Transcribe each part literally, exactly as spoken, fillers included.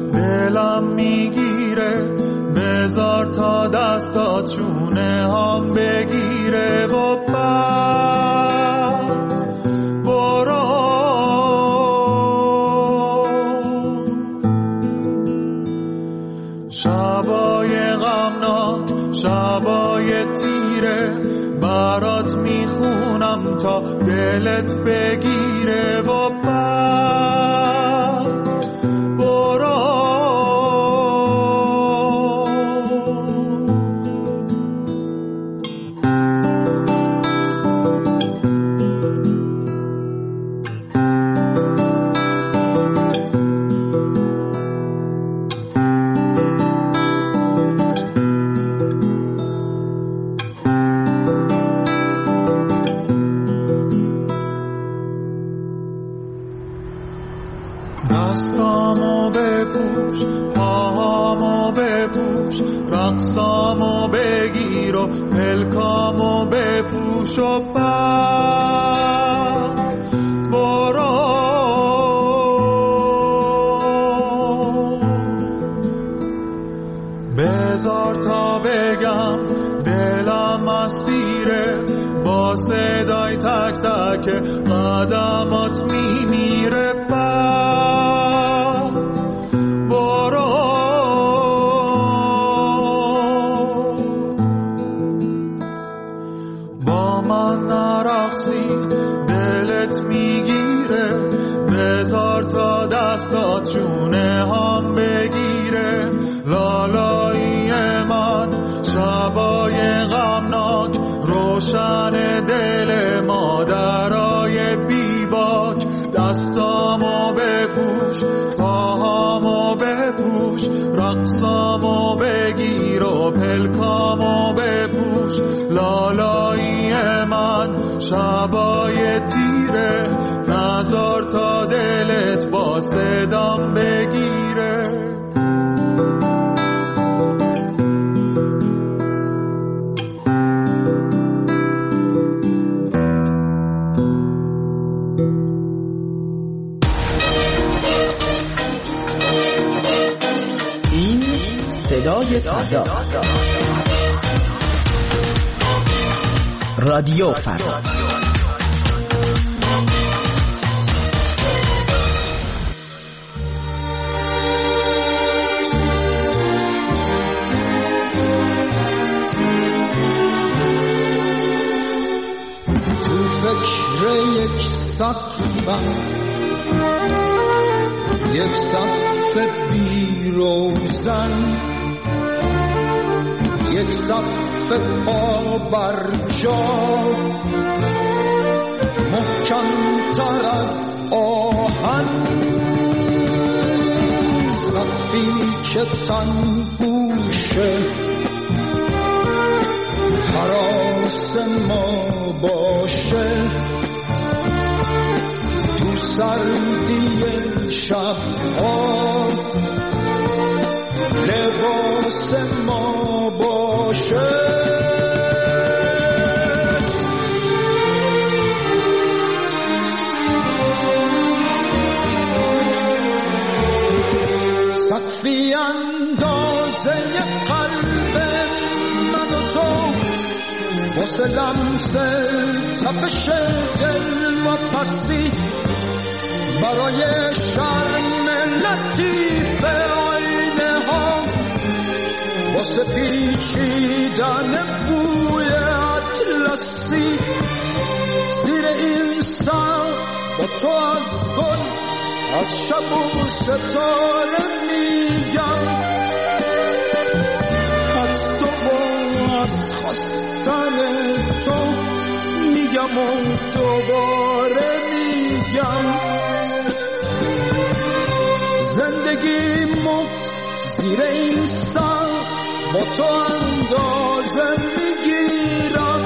دلم میگیره، بذار تا دستات چونه هم بگیره و بعد برو. شبای غمناک، شبای تیره، برات میخونم تا دلت بگیره و بعد برو. دستامو بپوش، پاهامو بپوش، رقصامو بگیر و پلکامو بپوش و بعد برو. بذار تا بگم دلم اسیره، با صدای تک تک قدمات میمیره. با من نرقصی دلت میگیره، بذار تا دستات جونه هم بگیره. لالایی من شبای غمناک، روشن دل مادرای بیباک. دستامو بپوش، پاهامو بپوش، رقصامو بگیر و پلکامو بپوش. لالایی من شبای تیره، نذار تا دلت با صدام بگیره. صدای فردا، رادیو فردا. تو فکر یک سقفم، یک سقف بی روزن، یک سقف پا بر جا، محکم تر از آهن. سقفی که تن گوشه حراس ما باشه، تو سردی شبها لباس ما باشه. سقفی اندازه قلب من و تو، واسه لمس تپش دل و پسی، برای شرم لطیف آینه ها، واسه پیچیدن بوی اطلسی. زیر این سقف با تو از گل، از شب و ستاره میگم، از تو و از خواستن تو میگم و دوباره میگم. زندگیمو زیر این سقف با تو اندازه میگیرم،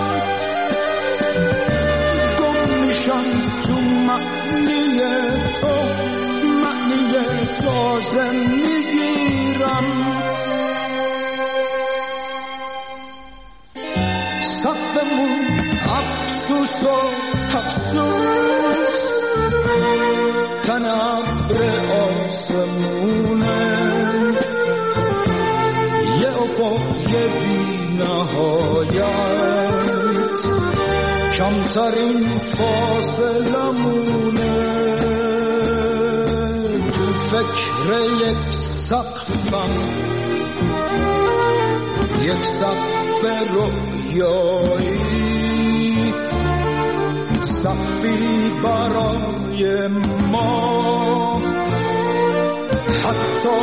گم میشم تو معنی تو، معنی تازه میگیرم. سقفمون افسوس و افسوس، تن ابر آسمونه، افقی بی نهایت کمترین فاصله مونه تو فکر یک سقفم یک سقف رویایی سقفی برای ما حتی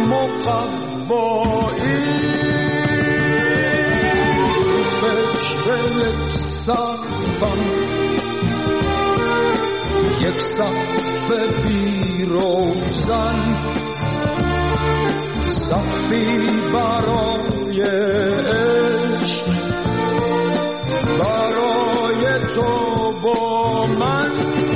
مقوایی تو فکر یک سقفم یک سقف بی روزن سقفی برای عشق برای تو با من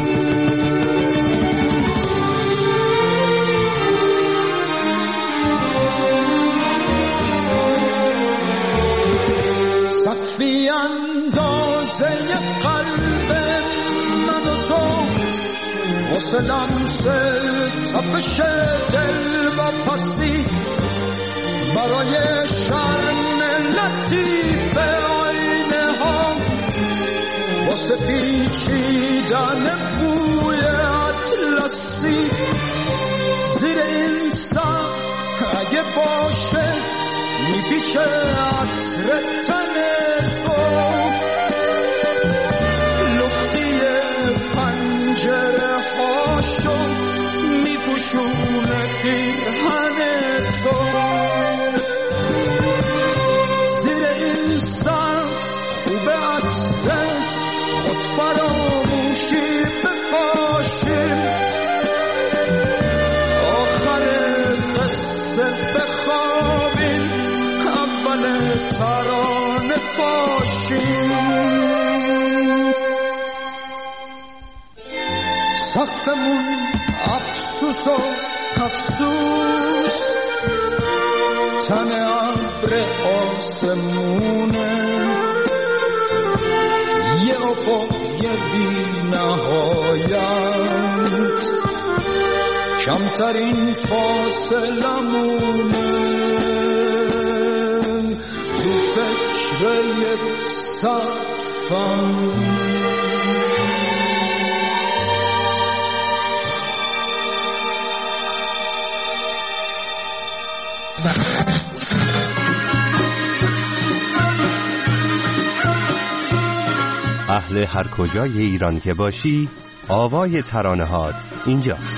سقفی اندازه قلب من و تو واسه لمس تپش دل و پسی برای شرم لطیف آینه ها واسه پیچیدن بوی اطلسی زیر این سقف اگه باشه میپیچه عطر تن تو لختی پنجره هاشو میپوشونه پیرهن تو زیر این سقف خوبه عطر خود فراموشی بپاشیم آخر قصه بخوابیم اول ترانه پاشیم سقفمون افسوس و افسوس تن ابر آسمونه یه افق یه بی نهایت کمترین فاصله مونه تو فکر یک سقفم اهل هر کجای ایران که باشی آوای ترانه‌هات اینجاست.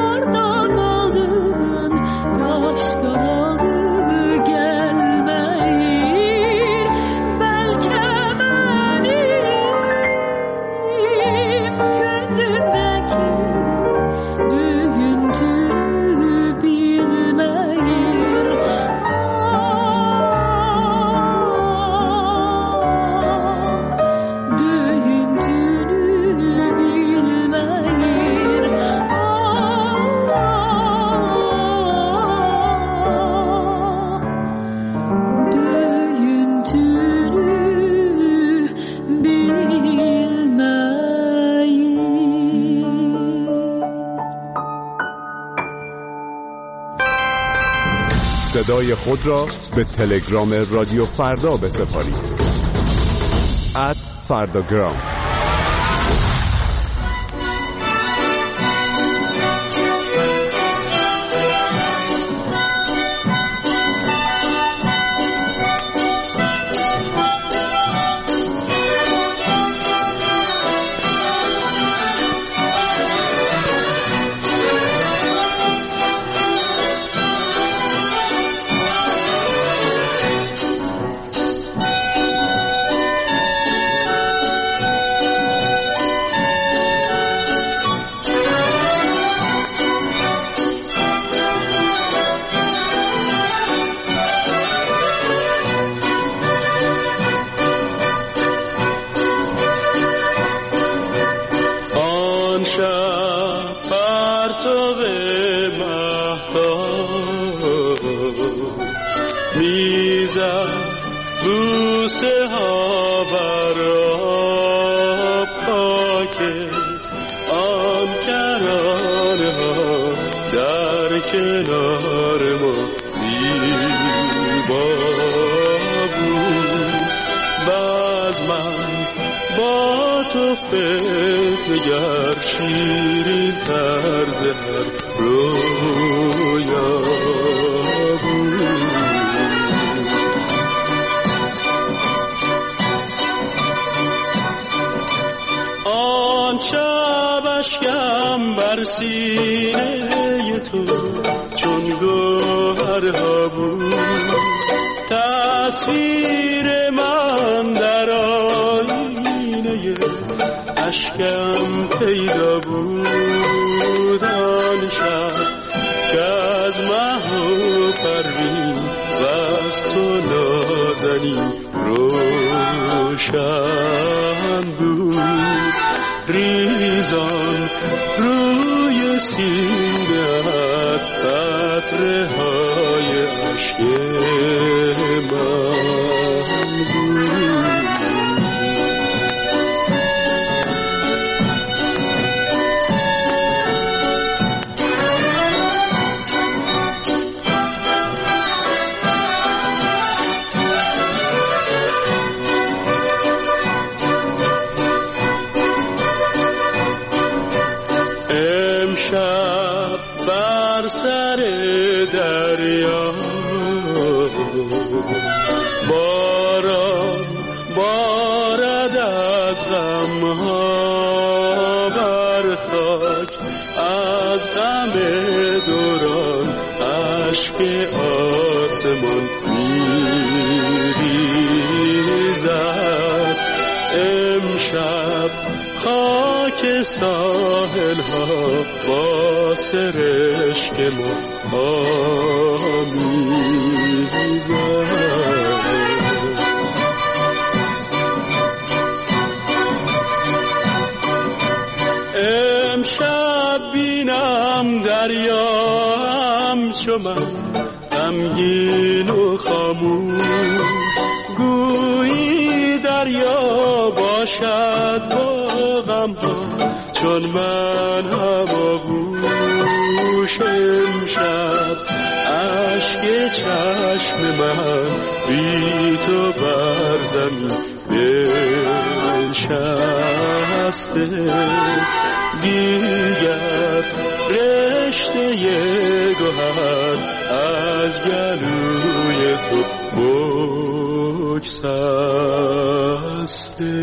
Aşk aldı gelmeyi صدای خود را به تلگرام رادیو فردا بسپارید. ات فرداگرام. غمگین و خاموش گویی دریا باشد با غم ها چون من هواگوش. امشب اشک چشم من بی تو بر زمین بنشسته، دیگر رشته گوهر از گلوی تو بگسسته.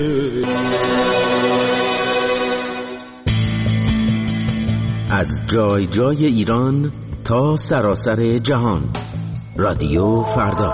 از جای جای ایران تا سراسر جهان، رادیو فردا.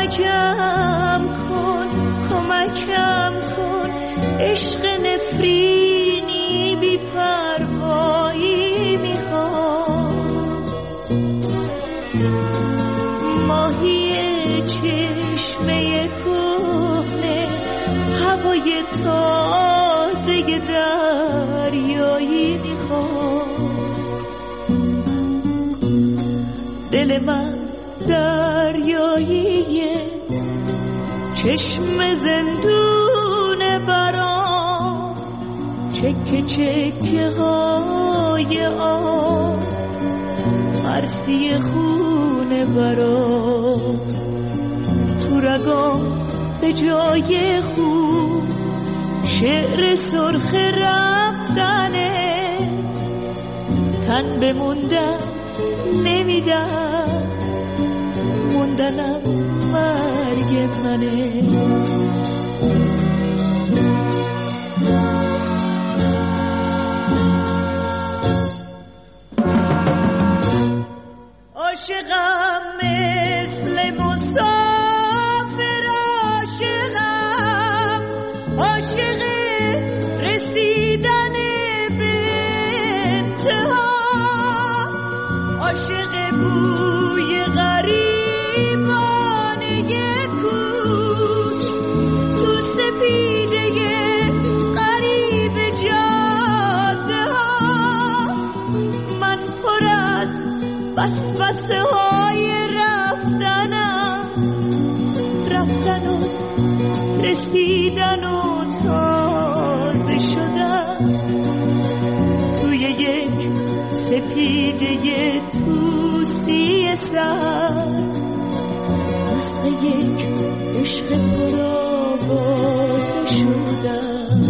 کمکم کن کمکم کن عشق نفرینی بی پروایی میخوام ماهی چشمه کهنه هوای تازه دریایی میخوام دل من دریاییه چشم زندون برام چکه چکه های آب مرسی خونه برام تو رگام به جای خوب شعر سرخ رفتنه تن بموندن نمیدن موندنم مرگ منه عاشقم مثل مسافر عاشقم عاشق رسیدن به انتها عاشق بوی غریبانه کوچ تو سپیده غریب جاده ها من پر از وسوسه های رفتنم رفتن و رسیدن و تازه شدن توی یک سپیده توسی سر مثل یک عشق پرآوازه شدن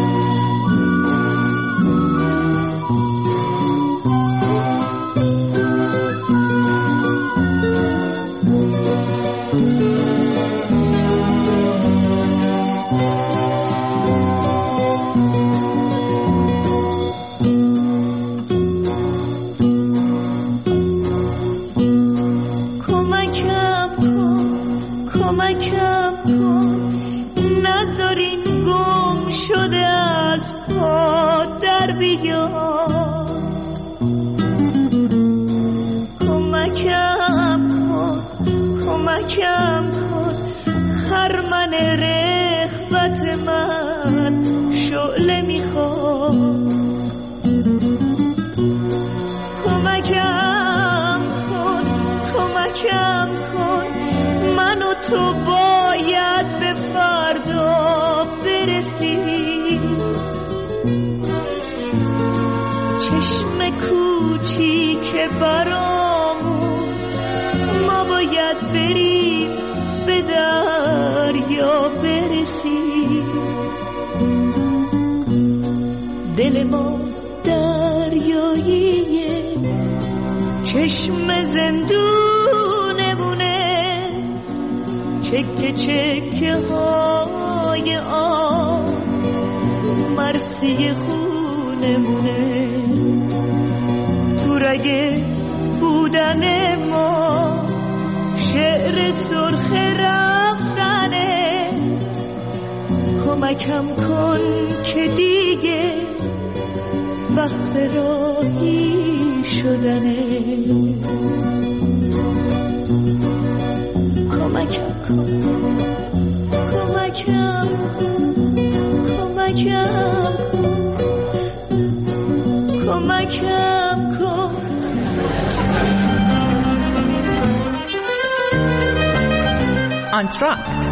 کمکم کن کمکم کن خرمن رغبت من شعله میخواد کمکم کن کمکم کن من و تو باید به فردا برسیم چشم کوچیک برامون ما باید بریم به دریا برسیم دل ما دریاییه چشم زندونمونه چکه چکه های آب مرسی خونمونه تو رگ بودن ما شعر سرخ رفتنه کمکم کن که دیگه وقت راهی شدنه کمکم کن کمکم کمکم کمکم کن آنتراکت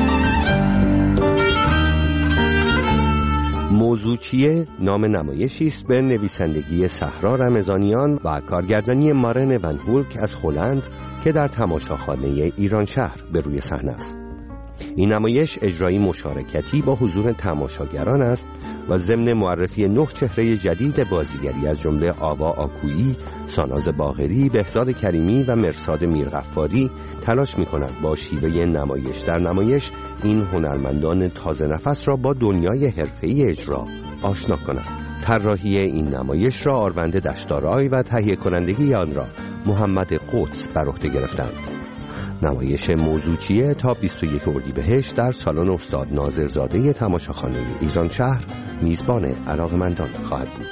موضوع چیه؟ نام نمایشی است به نویسندگی صحرا رمضانیان و کارگردانی مارن ون هولک از هلند که در تماشاخانه ایران شهر به روی صحنه است. این نمایش اجرایی مشارکتی با حضور تماشاگران است و ضمن معرفی نه چهره جدید بازیگری از جمله آوا آکویی، ساناز باقری، بهزاد کریمی و مرصاد میرغفاری تلاش می‌کند با شیوه نمایش در نمایش این هنرمندان تازه نفس را با دنیای حرفه‌ای اجرا آشنا کند. طراحی این نمایش را آرونده دشتارای و تهیه کنندگی آن را محمد قدس بر عهده گرفتند. نمایش موضوعیه تا بیست و یک اردیبهشت در سالن استاد ناظرزاده تماشاخانه ایران شهر میزبان علاقه‌مندان خواهد بود.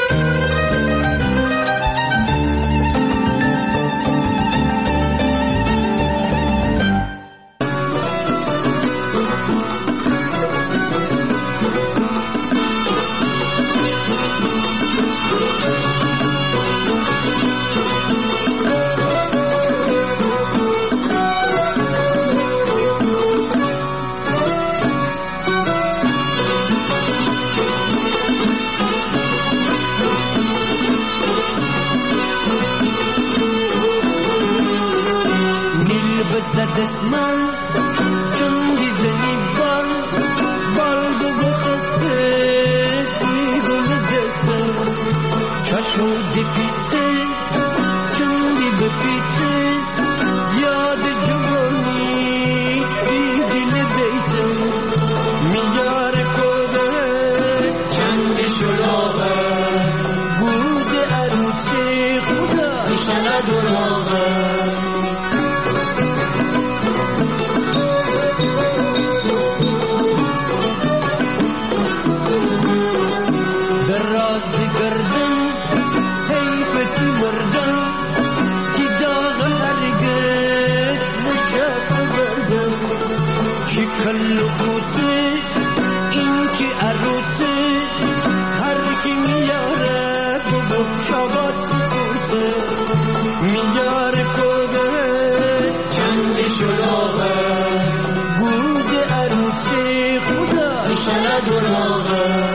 دستمال چون دیزنی بال بال دو بخسته ای گل دسته چشم دی پیته چون دی بپیته یاد جوانی ای دل دیته میار کوده چند شلوغه بود عروسی خدا ایشالا دروغه کلو بوسه این که عروسه هر کی میاره بگو شبات بوسه میاره کده چند شلوغه بود عروسی خدا ایشالا دروغه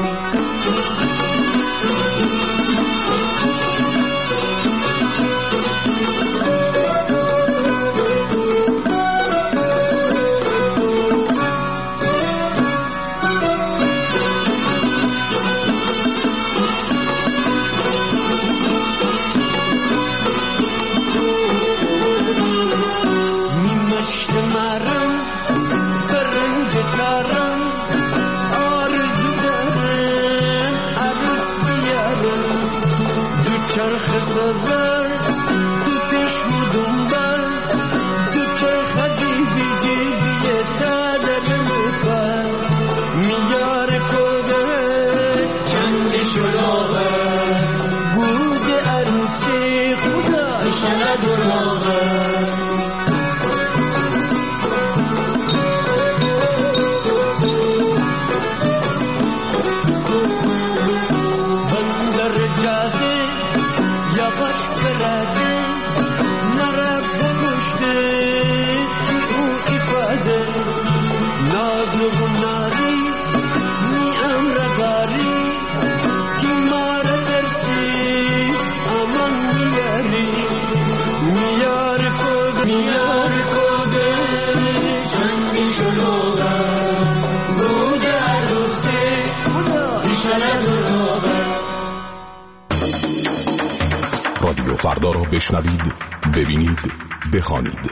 رادیو فردا را بشنوید، ببینید، بخوانید.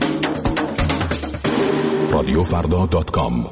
رادیو فردا دات کام.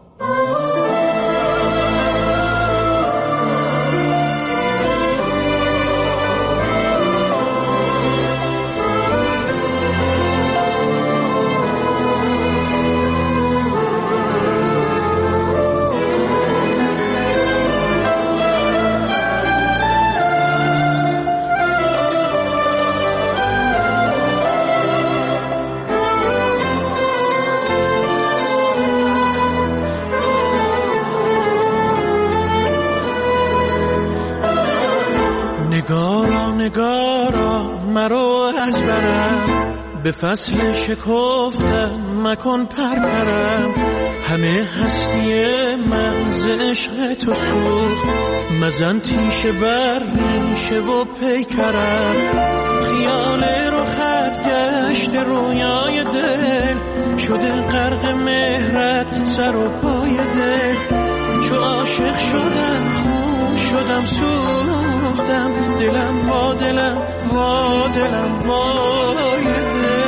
نگارا نگارا مرو از برم، به فصل شکفتم مکن پرپرم. همه هستی محض عشق تو سوخت، مزن تیشه بر ریشه و پیکرم. خیال رو خط گشت رویای دل، شده غرق مهرت سر و پای دل. چو عاشق شدم خون شدم سوختم، دلم وا دلم وا دلم وای دل.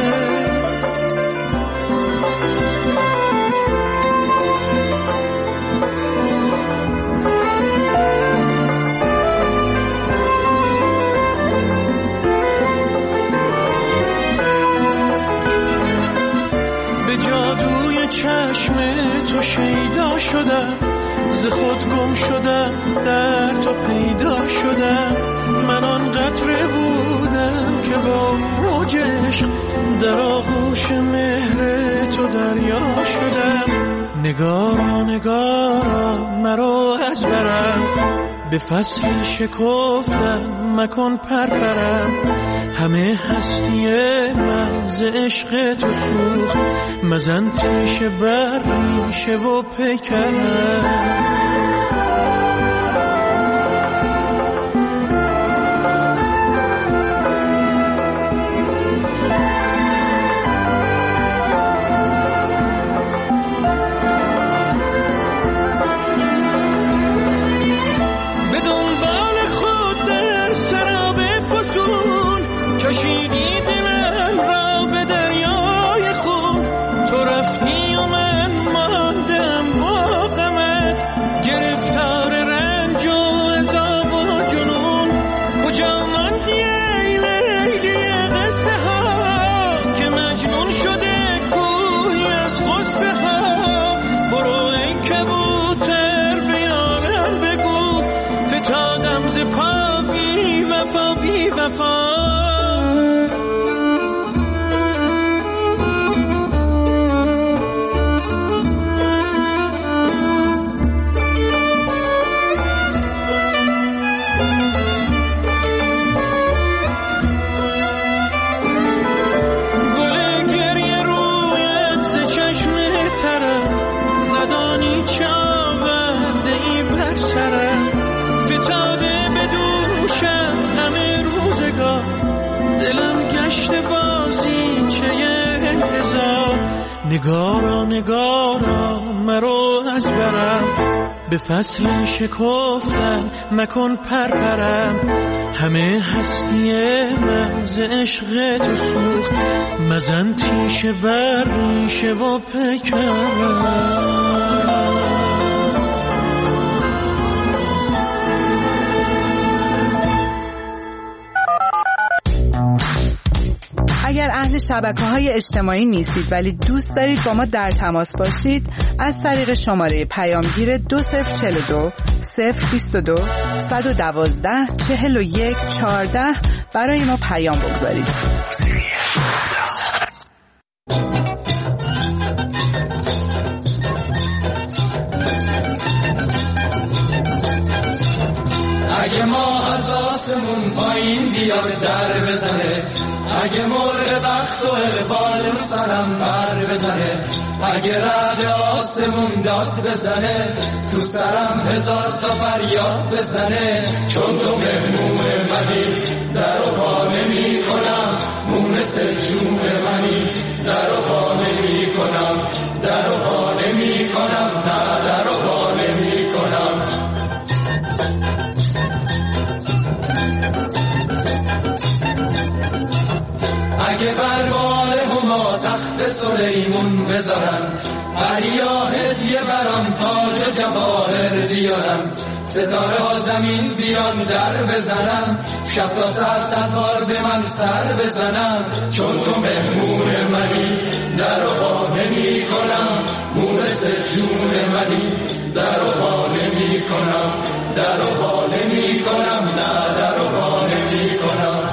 به جادوی چشم تو شیدا شدم، ز خود گم شدم در تو پیدا شدم. من آن قطره بودم که با موج عشق در آغوش مهر تو دریا شدم. نگارا نگارا مرا از برم، به فصلی شکفتم مکن پرپرم. همه هستی من ز عشق تو سوخت، مزن تیشه بر ریشه و پیکرم. کشیدی دلم را به دریای خون، تو رفتی و من ماندم با غمت، گرفتار رنج و عذاب و جنون. کجا ماندی ای لیلی قصه ها، که مجنون شده کوی از غصه ها. برو ای کبوتر به یارم بگو، فتادم ز پا بی وفا بی وفا. فتاده به دوشم همه روزگار، دلم گشت بازی چه انتظار. نگارا نگارا مرا از برم، به فصل شکفتم مکن پرپرم. همه هستی من ز عشق تو سوخت، مزن تیشه بر ریشه و پیکرم. اگر اهل شبکه‌های اجتماعی نیستید ولی دوست دارید با ما در تماس باشید، از طریق شماره پیامگیر دو صفر چهل و دو صفر بیست و دو صد و دوازده چهل و یک چهارده برای ما پیام بگذارید. اگه ما از آسمون پایین بیاد در بزنه، اگه مرغ بخت و اقبال رو سرم پر بزنه، اگه رد آسمون داد بزنه، تو سرم هزار تا فریاد بزنه. چون تو مهمون منی در و پا نمی کنم، مونس جون منی در و پا نمی کنم، در و پا نمی کنم، نه در و پا نمی کنم. اگه بر بال هما تخت سلیمون بذارن، عریا هدیه برام تاج جواهر بیارم، ستاره ها زمین بیان در بزنم، شب تا سر صد بار به من سر بزنم. چون تو مهمون منی در و پا نمی کنم، مونس جون منی در و پا نمی کنم، در و پا نمی کنم، نه در و پا نمی کنم.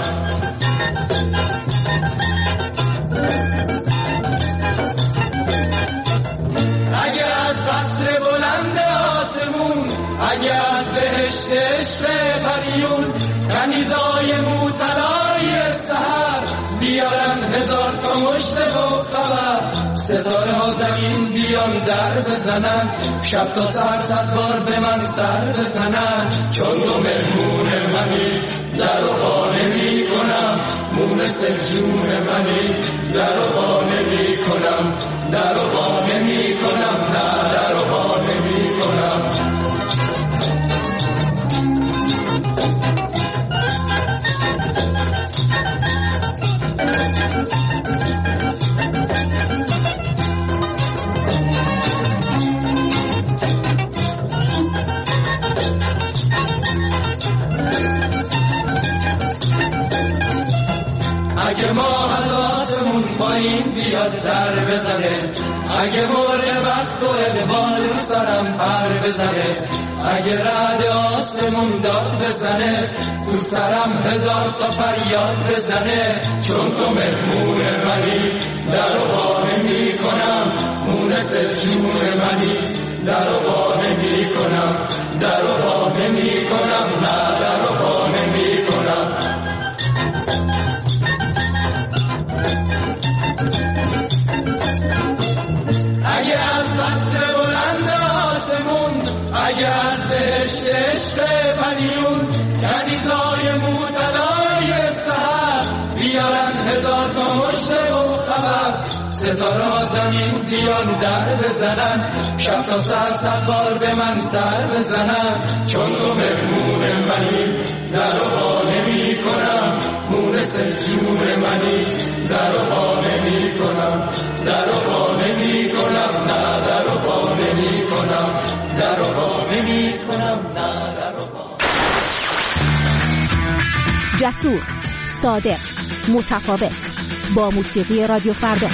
اگه از قصر بلند آسمون، اگه از بهشت عشق پریون، کنیزای موطلای سحر بیارن هزار تا مشت و خبر، ستاره ها زمین بیان در بزنن، شب تا سر صد بار به من سر بزنن. چون تو مهمون منی در و پا نمی کنم، مونس جون منی در و پا نمی کنم، در و پا نمی کنم، نه در و پا نمی کنم. اگه ما از آسمون پایین بیاد بیاد در بزنه، اگه مرغ وقت و اقبال رو سرم پر بزنه، اگه رعد آسمون داد بزنه تو سرم هزار تا فریاد بزنه، چون تو مهمون منی در و بانه می کنم، مونس جون منی در و بانه می کنم، در و بانه می کنم، نه در و بانه می کنم. اگه از قصر بلند آسمون، اگه از بهشت عشق پریون، کنیزای موطلای سحر بیارن هزار تا مشت و خبر، ستاره زمین بیان در بزنن، شب تا سر صد بار به من سر بزنن، چون تو مهمون منی در و بانه می کنم، مونس جون منی در و بانه می کنم، در و بانه می کنم، نه در و بانه می کنم، در و بانه می کنم، نه در و بانه. جسور، صادق، متفاوت، با موسیقی رادیو فردا.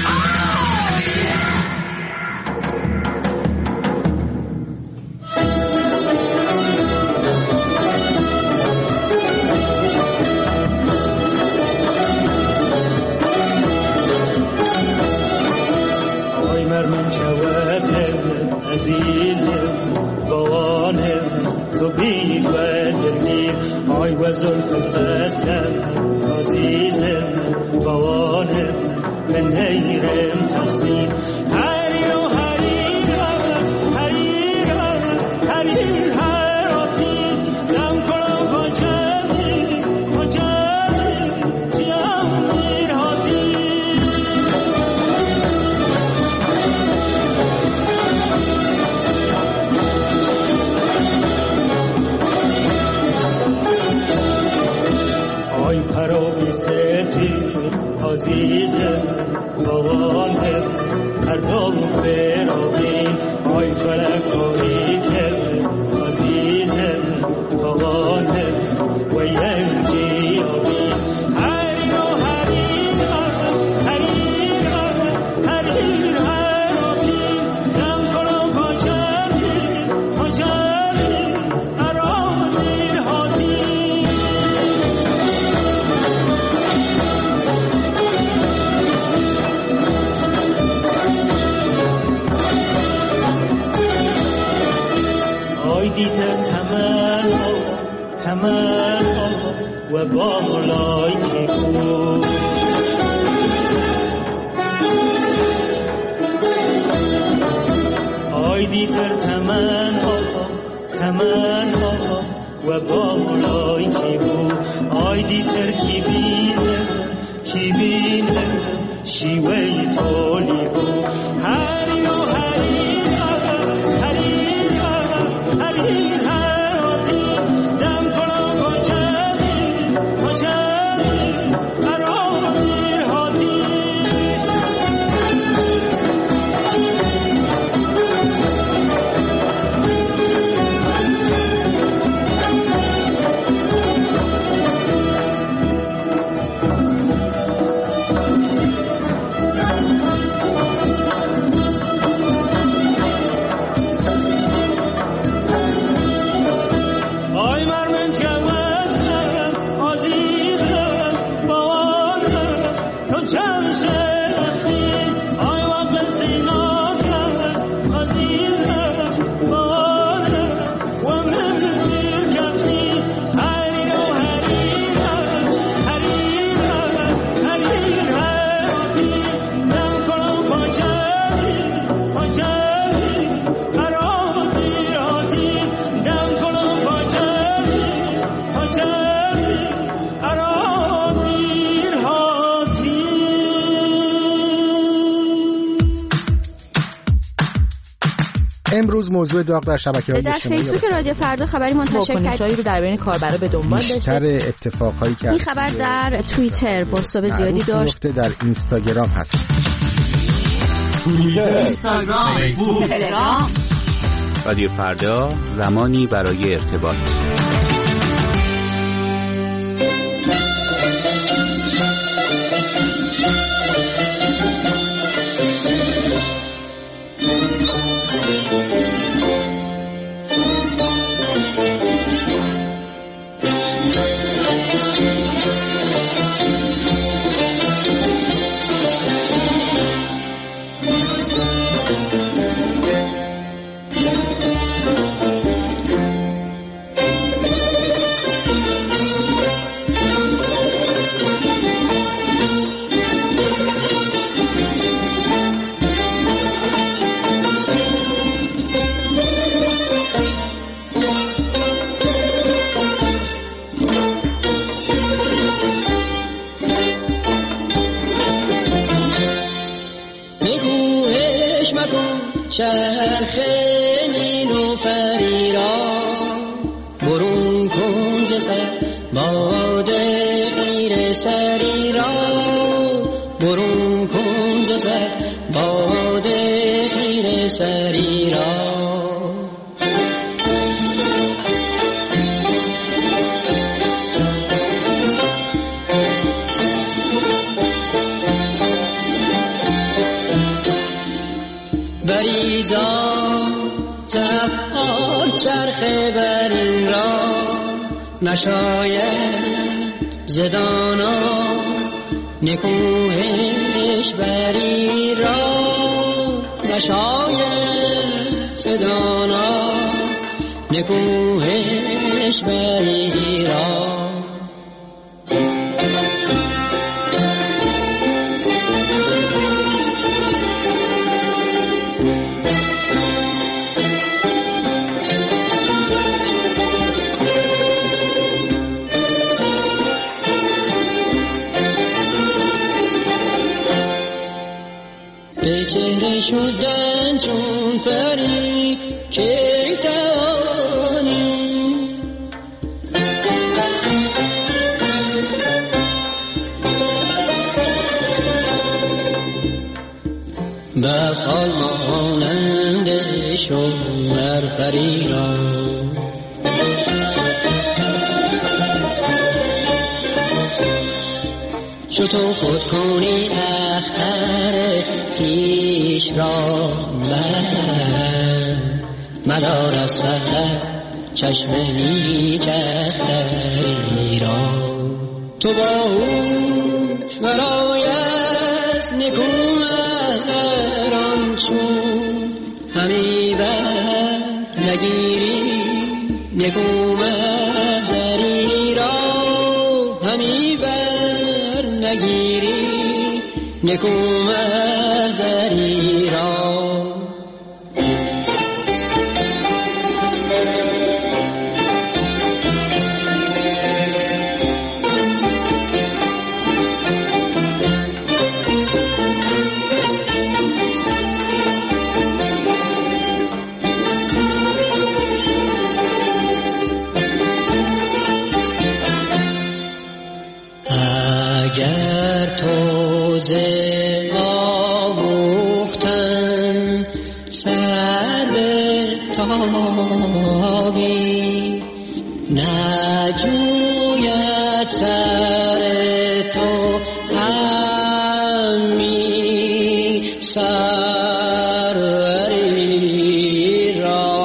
آی مرمن چواتم عزیزم بوانم تو بید و دلگیر، آی و زلفت قسم عزیزم بوانم من نیرم تقصیر، هری و هری هری هری هراتی دم کنم با جمی با جمی جیم میراتی. آی پرو بی ستی عزیزم بوانم هر دوم برابین، آی فلک آری که عزیزم بوانم و ینجی آبین، هری و هری هری هری هرابین دم کنم با جمی با جمی ارام دیر هاتی. آی دیتر تمنا تمنا و بالای که بود، آی دیتر تمنا تمنا و بالای که بود، آی دیتر کی بینم کی بینم شیوه تولی بود، هری و هری هری هری هراتی دم کنم با جمی با جمی ارام دیر هاتی. امروز موضوع داغ در شبکه‌های اجتماعی در فیسبوک رادیو فردا خبری منتشر کرد رو در بین کاربرا به دنبال داشته. بیشتر اتفاقهایی که این خبر در توییتر بازتاب زیادی داشت، در اینستاگرام هست. توییتر، اینستاگرام، فیسبوک، تلگرام. رادیو فردا، زمانی برای ارتباط. چرخ نیلوفری را برون کن ز سر، باد غیر سری را برون کن ز سر، باد غیر سری را. بریدا زفار چرخ برین را نشاید زدانا نکوهش بری را نشاید زدانا نکوهش بری را. به چهره شدن چون پری که توانی بخال مانند شوهر پری را. چو تو خود کنی اختر پیش را من مدار از فقط چشم نیک اختری را. تو باهوش برای از نکو اختران چون همی بر نگیری نکو مزری را همی بر نگیری نکو مزری را. اگر تو ز آموختن سر به تابی نجوید سر تو همی سروری را.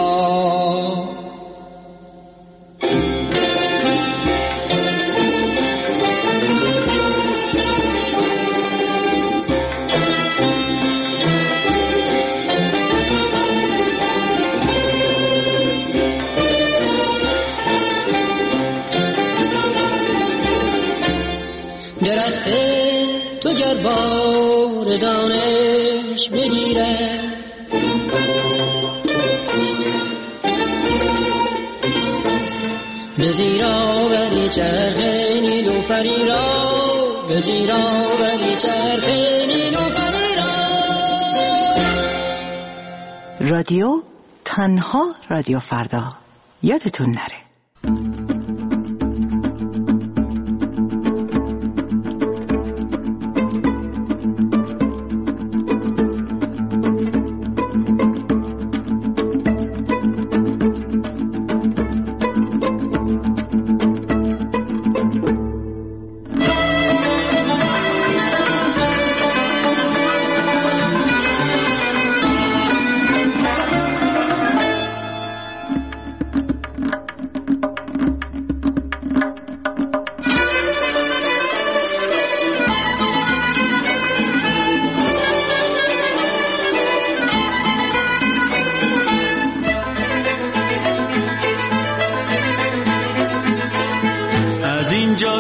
درخت تو گر بار دانش بگیرد به زیرا بری چرخ نیلوفری را به زیرا بری چرخ نیلوفری را. رادیو تنها رادیو فردا، یادتون نره.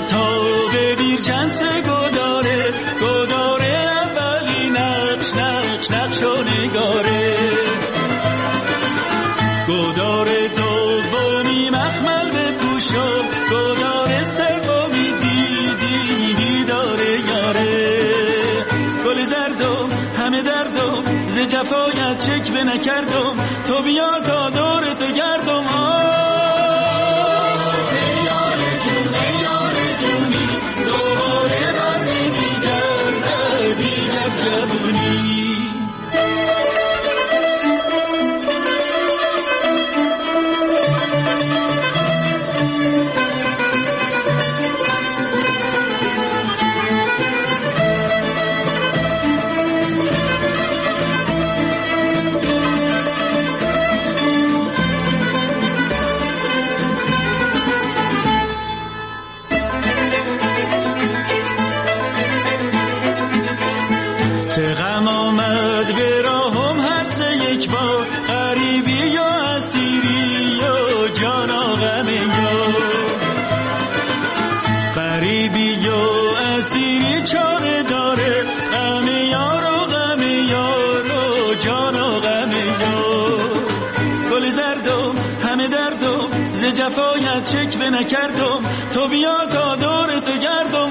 ماتاق بیرجنس گداره گداره اولی نقش نقش نقش و نگاره گداره دومی مخمل بپوشو گداره سومی دیدی دیداره یاره گل زردم همه دردم ز جفایت چک به نکردم تو بیا تا دور تو گردم غم آمد به راهم هر سه یک بار غریبی یا اسیری یا جانا غم یا غریبی یا اسیری چاره داره غم یار و غم یار و جانا غم یار گل زردم همه دردم ز جفایت چک به نکردم تو بیا تا دور تو گردم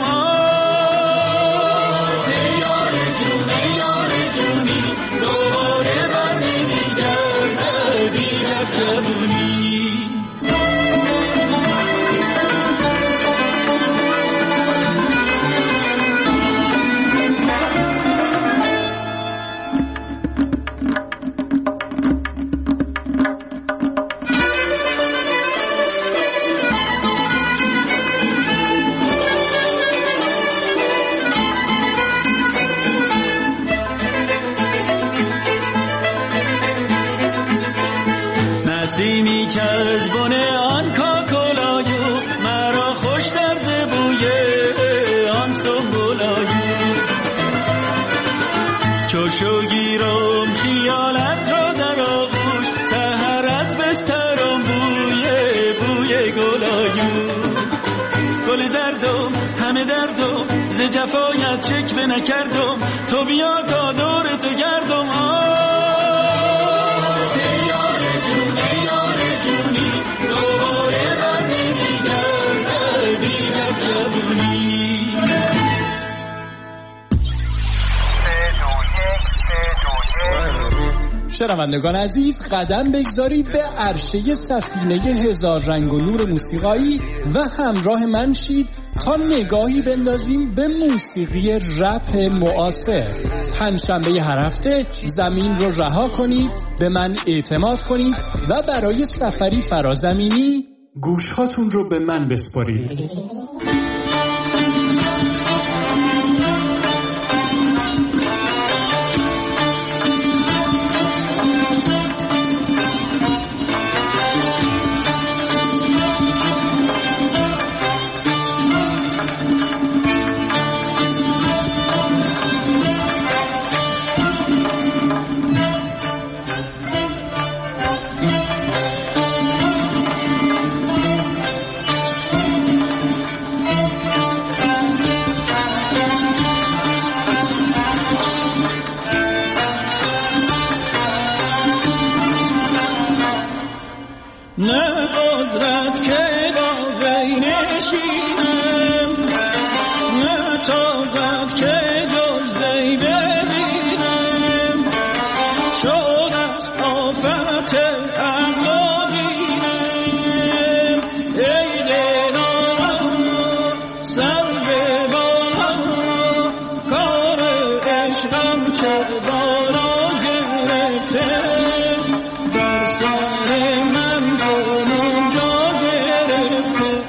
نسیمی که از بن آن کاکلایو مرا خوش در زبوی آن سنبولایو چوشو گیرم خیالت را در آغوش سحر از بسترم بوی بوی گلایو گل زردم همه دردم ز جفایت چک به نکردم تو بیا تا دور تو گردم شنوندگان عزیز قدم بگذارید به عرشه سفینه هزار رنگ و نور موسیقایی و همراه من شید تا نگاهی بندازیم به موسیقی رپ معاصر. پنجشنبه هر هفته زمین رو رها کنید، به من اعتماد کنید و برای سفری فرازمینی گوشهاتون رو به من بسپارید. نه قدرت که با وی نشینم، نه طاقت که جز وی ببینم، شد است آفت عقل و دینم. ای دلم سر به بالا، کار عشقم چه بالا گرفته، بر سر من کنون جا گرفته.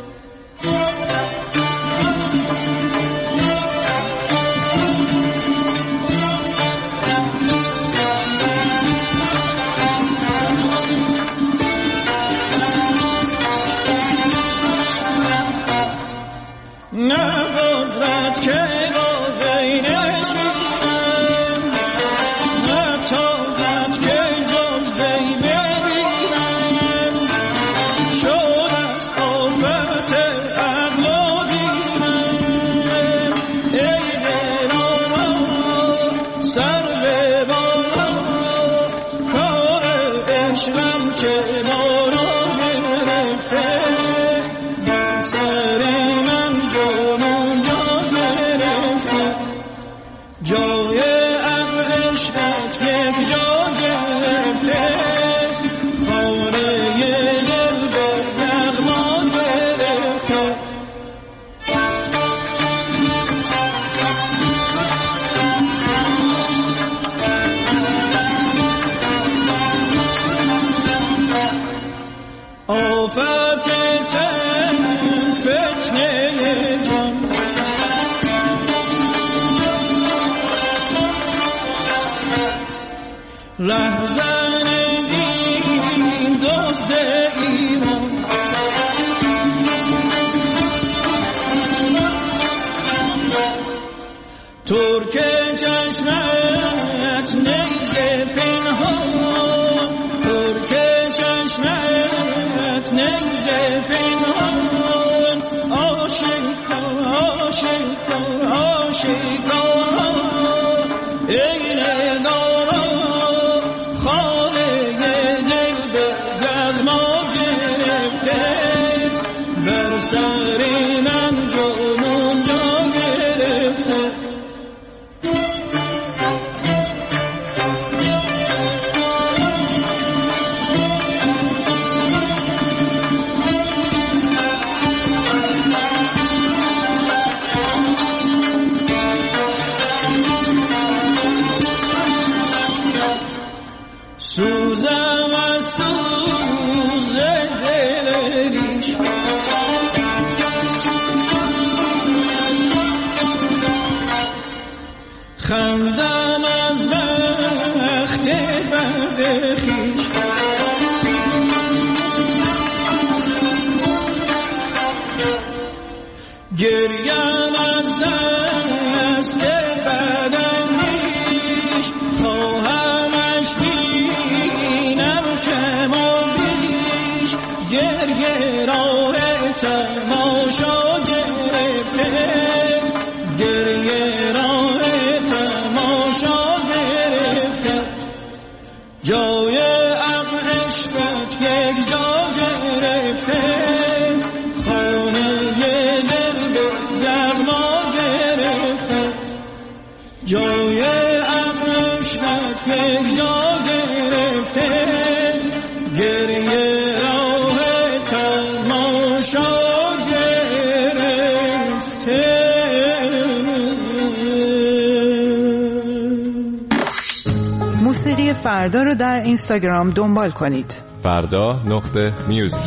نه قدرت که با وی نشینم، نه طاقت که جز وی ببینم، عشقم که بارا گرفته بر سر من جان و جا گرفته جای عشقت یک جا گرفته خانه دل به یغما گرفته آفت تن فتنه جان رهزن دین دزد ایمان ترک چشمت نیزه پنهان ترک چشمت نیزه پنهان آشکار آشکار آشکار ای نگارا خانه دل به یغما گرفته بر سر من جنون جا گرفته سوزم از سوز دلش خندم از بخت بد خویش گریم از دست بدنیش خواهمش بینم که ما بیش گریه راه تماشا گرفته گریه راه تماشا گرفته جای عشقت یک جا گرفته خانه دل به یغما گرفته جای عشقت یک جا گرفته گریه راه تماشا گرفته موسیقی فردا رو در اینستاگرام دنبال کنید. فردا نقطه میوزیک.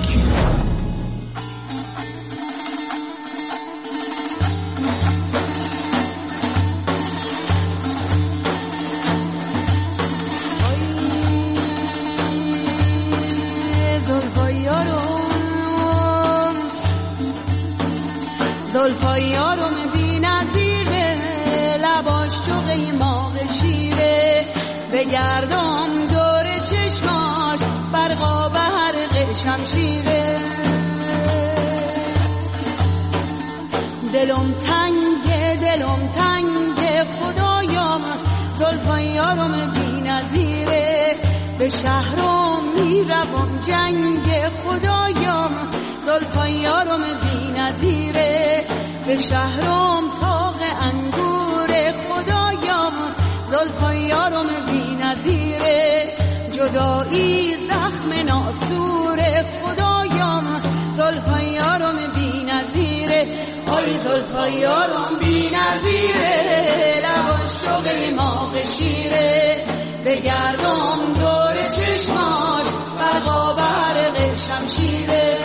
زلفای یارم بی نظیره لباش چو قیماق شیره بگردم دور چشماش برقا به حرق شمشیره دلم تنگه دلم تنگه خدایم زلفای یارم بی نظیره به شهرم میروم جنگ خدایم زلفای یارم بی نظیره به شهرم تاق انگور خدایم زلفای یارم بی نظیره جدایی زخم ناسور خدایم زلفای یارم بی نظیره آی زلفای یارم بی نظیره لباش و قیماق شیره بگردم دور چشماش برقا برق شمشیره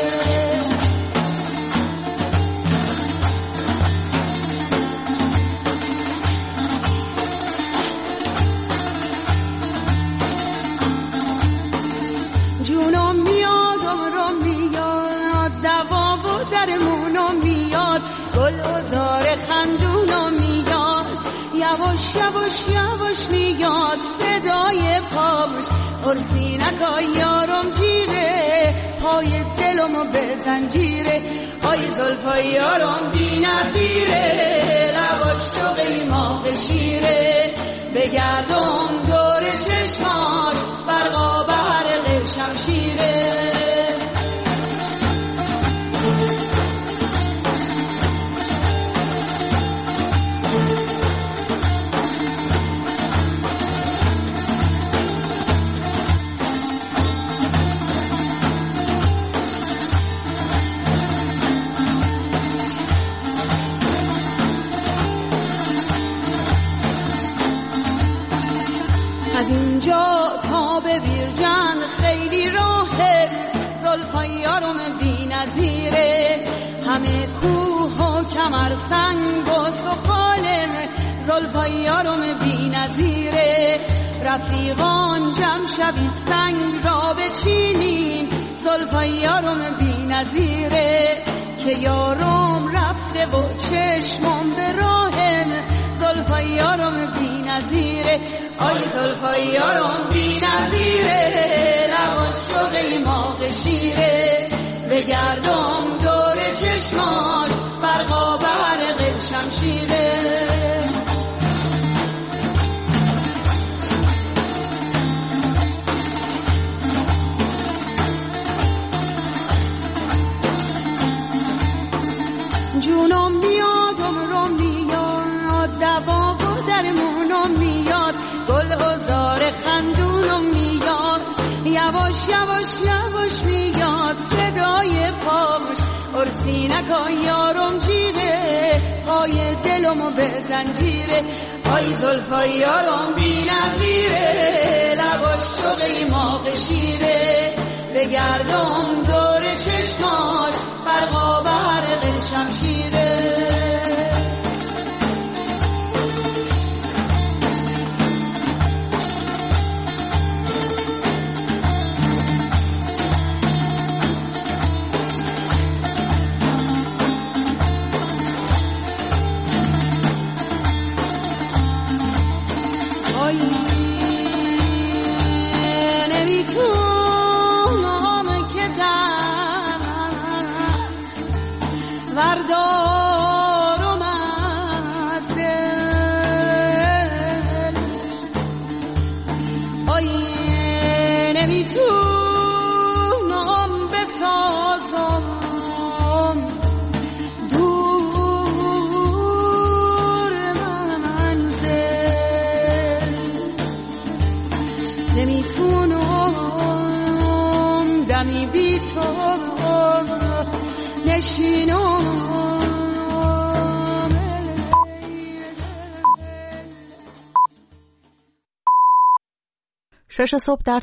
جونم میادم رو میاد دوا و درمونم میاد گل و زار خندونم میاد یواش یواش یواش میاد صدای پاش ارسینکا یارم جیره پای دلمو به زنجیره آی زلفای یارم بی نظیره لباش تو قیماق شیره بگردم دور چشماش برقا برق شمشیره اینجا تا به بیرجند خیلی راهه، زلفای یارم بی نظیره، همه کوه و کمر سنگ و سفاله، زلفای یارم بی نظیره. رفیقان جمع شوید سنگ را بچینیم، زلفای یارم بی نظیره، که یارم رفته و چشمم به راهم، زلفای یارم بی نظیره. آی زلفای یارم بی نظیره، لباش شغی ماغ شیره، بگردم دور چشماش برقا برق شمشیره. جونم میاد عمرم میاد، دوا و درمونم میاد، گل و زار خندونم میاد، یواش یواش یواش میاد صدای پاش، ارسینکا یارم جیره، پای دلمو به زنجیره. آی زلفای یارم بی نظیره، لباش شغی ماغ شیره، بگردم دور چشماش برقا برق شمشیره. آی نمیتونم که دست وردارم از دل، آی نمیتونم بسازم دور منزل، نمیتونم دمی بی تو نشینم. شش صبح در